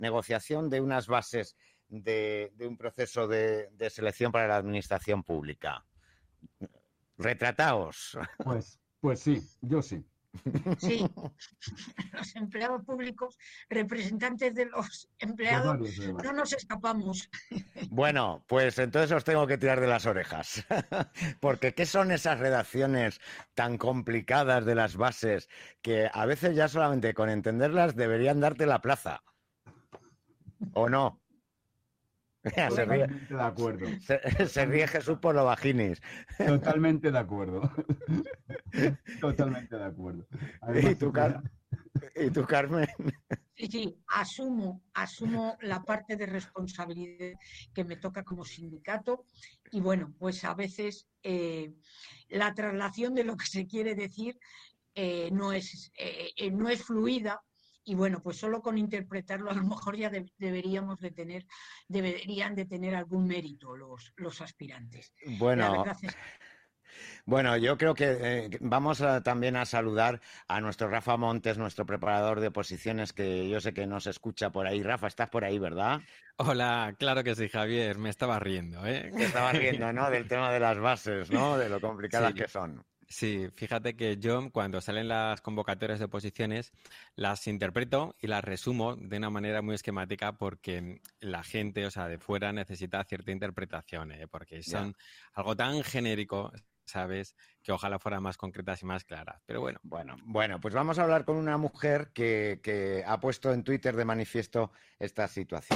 negociación de unas bases de un proceso de selección para la administración pública. Retrataos. Pues sí, yo sí. Sí, los empleados públicos, representantes de los empleados, no nos escapamos. Bueno, pues entonces os tengo que tirar de las orejas, porque ¿qué son esas redacciones tan complicadas de las bases que a veces ya solamente con entenderlas deberían darte la plaza? ¿O no? Totalmente de acuerdo. Se ríe Jesús por lo vaginis. Totalmente de acuerdo. Totalmente de acuerdo. Además, ¿Y tú, Carmen? Sí, asumo la parte de responsabilidad que me toca como sindicato y bueno, pues a veces la traslación de lo que se quiere decir no es fluida. Y bueno, pues solo con interpretarlo a lo mejor ya deberían de tener algún mérito los aspirantes. Bueno, la verdad es... Bueno, yo creo que vamos también a saludar a nuestro Rafa Montes, nuestro preparador de oposiciones, que yo sé que nos escucha por ahí. Rafa, estás por ahí, ¿verdad? Hola, claro que sí, Javier. Me estaba riendo, ¿eh? Te estabas riendo, ¿no? Del tema de las bases, ¿no? De lo complicadas que son. Sí, fíjate que yo cuando salen las convocatorias de oposiciones las interpreto y las resumo de una manera muy esquemática porque la gente, o sea, de fuera necesita cierta interpretación, porque son algo tan genérico, ¿sabes? Que ojalá fueran más concretas y más claras. Pero bueno. Bueno, pues vamos a hablar con una mujer que ha puesto en Twitter de manifiesto esta situación.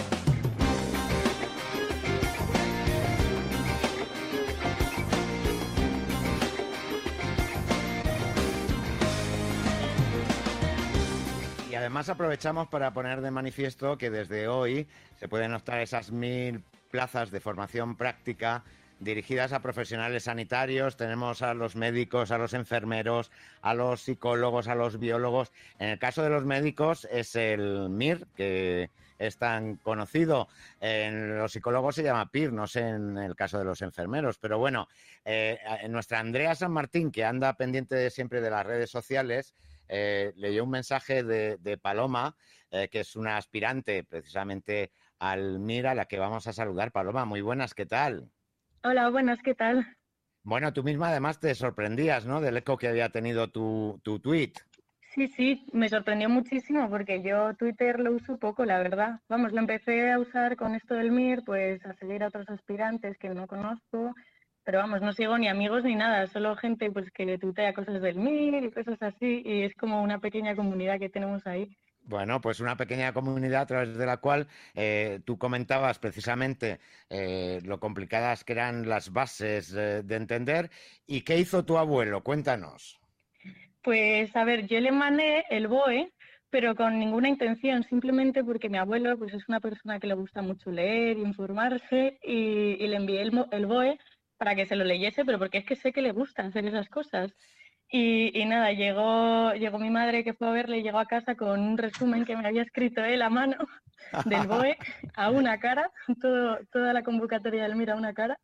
Y además aprovechamos para poner de manifiesto que desde hoy se pueden optar esas 1000 plazas de formación práctica dirigidas a profesionales sanitarios. Tenemos a los médicos, a los enfermeros, a los psicólogos, a los biólogos. En el caso de los médicos es el MIR, que es tan conocido. En los psicólogos se llama PIR, no sé en el caso de los enfermeros. Pero bueno, nuestra Andrea San Martín, que anda pendiente siempre de las redes sociales, leyó un mensaje de Paloma, que es una aspirante precisamente al MIR, a la que vamos a saludar. Paloma, muy buenas, ¿qué tal? Hola, buenas, ¿qué tal? Bueno, tú misma además te sorprendías, ¿no?, del eco que había tenido tu tweet. Sí, me sorprendió muchísimo porque yo Twitter lo uso poco, la verdad. Vamos, lo empecé a usar con esto del MIR, pues a seguir a otros aspirantes que no conozco, pero vamos, no sigo ni amigos ni nada, solo gente pues que tuitea cosas del MIR y cosas así, y es como una pequeña comunidad que tenemos ahí. Bueno, pues una pequeña comunidad a través de la cual tú comentabas precisamente lo complicadas que eran las bases de entender. ¿Y qué hizo tu abuelo? Cuéntanos. Pues a ver, yo le mandé el BOE, pero con ninguna intención, simplemente porque mi abuelo pues es una persona que le gusta mucho leer, informarse, y le envié el BOE para que se lo leyese, pero porque es que sé que le gusta hacer esas cosas. Y nada, llegó mi madre, que fue a verle, y llegó a casa con un resumen que me había escrito él a mano del BOE a una cara, toda la convocatoria del MIR a una cara.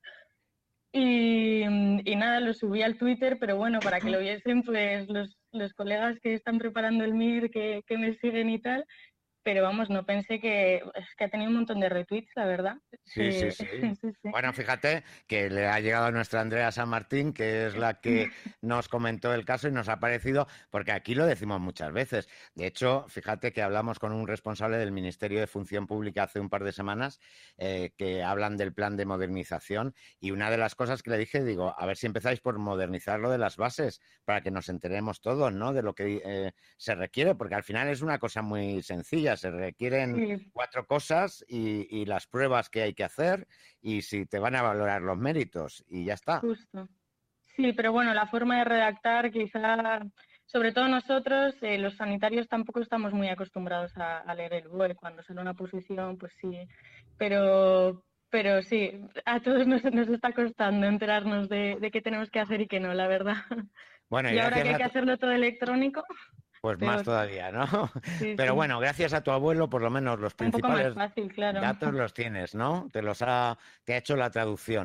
Y nada, lo subí al Twitter, pero bueno, para que lo viesen pues los colegas que están preparando el MIR, que me siguen y tal. Pero vamos, no pensé que ha tenido un montón de retweets, la verdad. Sí. Bueno, fíjate que le ha llegado a nuestra Andrea San Martín, que es la que nos comentó el caso y nos ha parecido, porque aquí lo decimos muchas veces. De hecho, fíjate que hablamos con un responsable del Ministerio de Función Pública hace un par de semanas, que hablan del plan de modernización, y una de las cosas que le dije, digo, a ver si empezáis por modernizar lo de las bases, para que nos enteremos todos, ¿no?, de lo que se requiere, porque al final es una cosa muy sencilla. Se requieren 4 cosas y las pruebas que hay que hacer y si te van a valorar los méritos y ya está. Justo. Sí, pero bueno, la forma de redactar quizá, sobre todo nosotros, los sanitarios tampoco estamos muy acostumbrados a leer el BOE. Cuando sale una posición, pues sí, pero sí, a todos nos está costando enterarnos de qué tenemos que hacer y qué no, la verdad. Bueno, y ahora que hay que hacerlo todo electrónico... Pues peor. Más todavía, ¿no? Sí, pero bueno, gracias a tu abuelo, por lo menos los principales más fácil, claro. datos los tienes, ¿no? Te ha hecho la traducción.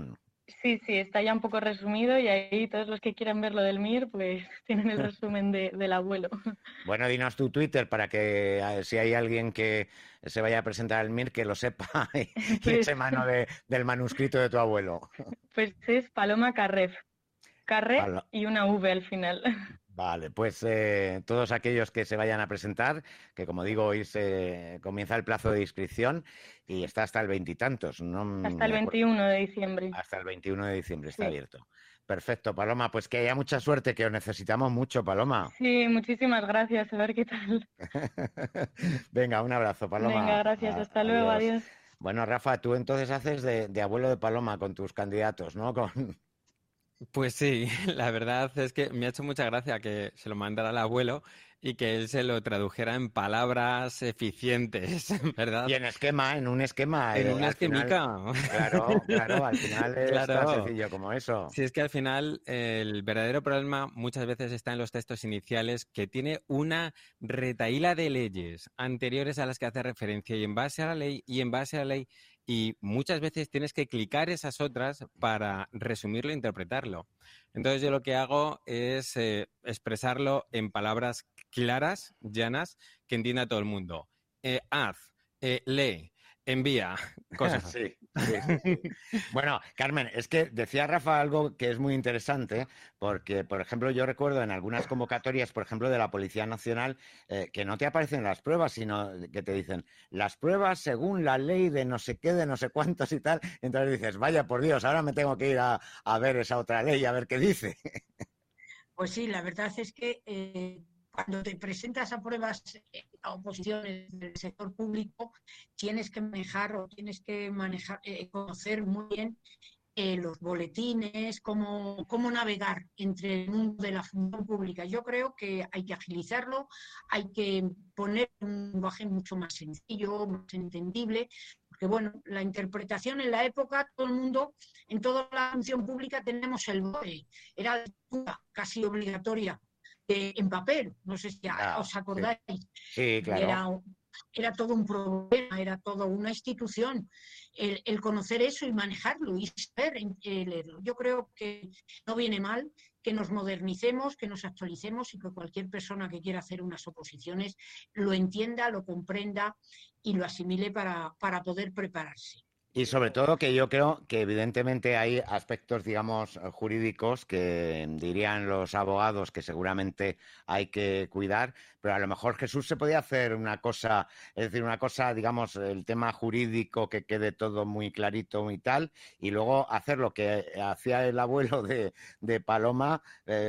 Sí, está ya un poco resumido y ahí todos los que quieran ver lo del MIR, pues tienen el resumen del abuelo. Bueno, dinos tu Twitter para que si hay alguien que se vaya a presentar al MIR, que lo sepa y Pues, eche mano del manuscrito de tu abuelo. pues es Paloma Carref. Carre Vale, y una V al final. vale, pues todos aquellos que se vayan a presentar, que como digo, hoy se comienza el plazo de inscripción y está hasta el veintitantos, no Hasta el me acuerdo. 21 de diciembre. Hasta el 21 de diciembre está Sí. abierto. Perfecto, Paloma, pues que haya mucha suerte, que os necesitamos mucho, Paloma. Sí, muchísimas gracias. A ver qué tal. Venga, un abrazo, Paloma. Venga, gracias. Hasta luego. Adiós. Adiós. Bueno, Rafa, tú entonces haces de abuelo de Paloma con tus candidatos, ¿no? Pues sí, la verdad es que me ha hecho mucha gracia que se lo mandara al abuelo y que él se lo tradujera en palabras eficientes, ¿verdad? Y en un esquema. En una Al final, esquemica. claro, al final es tan Claro. sencillo como eso. Si es que al final el verdadero problema muchas veces está en los textos iniciales, que tiene una retahíla de leyes anteriores a las que hace referencia y en base a la ley y muchas veces tienes que clicar esas otras para resumirlo e interpretarlo. Entonces yo lo que hago es expresarlo en palabras claras, llanas, que entienda todo el mundo. Haz, lee, envía, cosas así. Sí. Bueno, Carmen, es que decía Rafa algo que es muy interesante, porque, por ejemplo, yo recuerdo en algunas convocatorias, por ejemplo, de la Policía Nacional, que no te aparecen las pruebas, sino que te dicen las pruebas según la ley de no sé qué, de no sé cuántos y tal. Entonces dices, vaya por Dios, ahora me tengo que ir a ver esa otra ley, a ver qué dice. Pues sí, la verdad es que cuando te presentas a pruebas a oposiciones del sector público, tienes que manejar, conocer muy bien los boletines, cómo navegar entre el mundo de la función pública. Yo creo que hay que agilizarlo, hay que poner un lenguaje mucho más sencillo, más entendible, porque bueno, la interpretación en la época, todo el mundo, en toda la función pública tenemos el BOE, era lectura casi obligatoria en papel, no sé si os acordáis, Sí, claro. era todo un problema, era toda una institución. El conocer eso y manejarlo y saber leerlo. Yo creo que no viene mal que nos modernicemos, que nos actualicemos y que cualquier persona que quiera hacer unas oposiciones lo entienda, lo comprenda y lo asimile para poder prepararse. Y sobre todo que yo creo que evidentemente hay aspectos, digamos, jurídicos que dirían los abogados que seguramente hay que cuidar, pero a lo mejor Jesús se podía hacer una cosa, es decir, una cosa, digamos, el tema jurídico que quede todo muy clarito y tal, y luego hacer lo que hacía el abuelo de Paloma,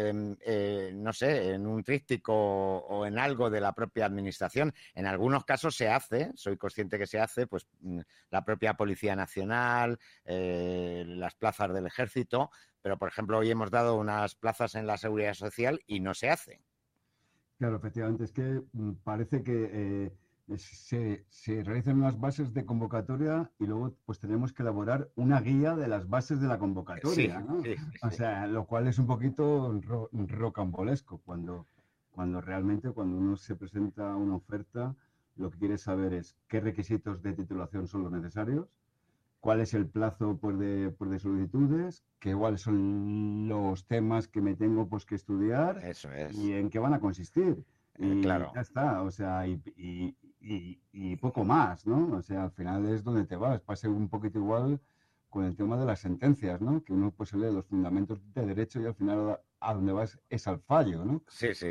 no sé, en un tríptico o en algo de la propia administración. En algunos casos se hace, soy consciente que se hace, pues la propia Policía Nacional, las plazas del Ejército, pero por ejemplo hoy hemos dado unas plazas en la Seguridad Social y no se hace. Claro, efectivamente, es que parece que se realizan unas bases de convocatoria y luego pues tenemos que elaborar una guía de las bases de la convocatoria, ¿no? Sí. O sea, lo cual es un poquito rocambolesco cuando realmente cuando uno se presenta una oferta, lo que quiere saber es qué requisitos de titulación son los necesarios, cuál es el plazo pues, de solicitudes, cuáles son los temas que me tengo pues, que estudiar. Eso es. Y en qué van a consistir. Y claro. ya está, o sea, y poco más, ¿no? O sea, al final es donde te vas. Pasa un poquito igual con el tema de las sentencias, ¿no? Que uno pues lee los fundamentos de derecho y al final a donde vas es al fallo, ¿no? Sí.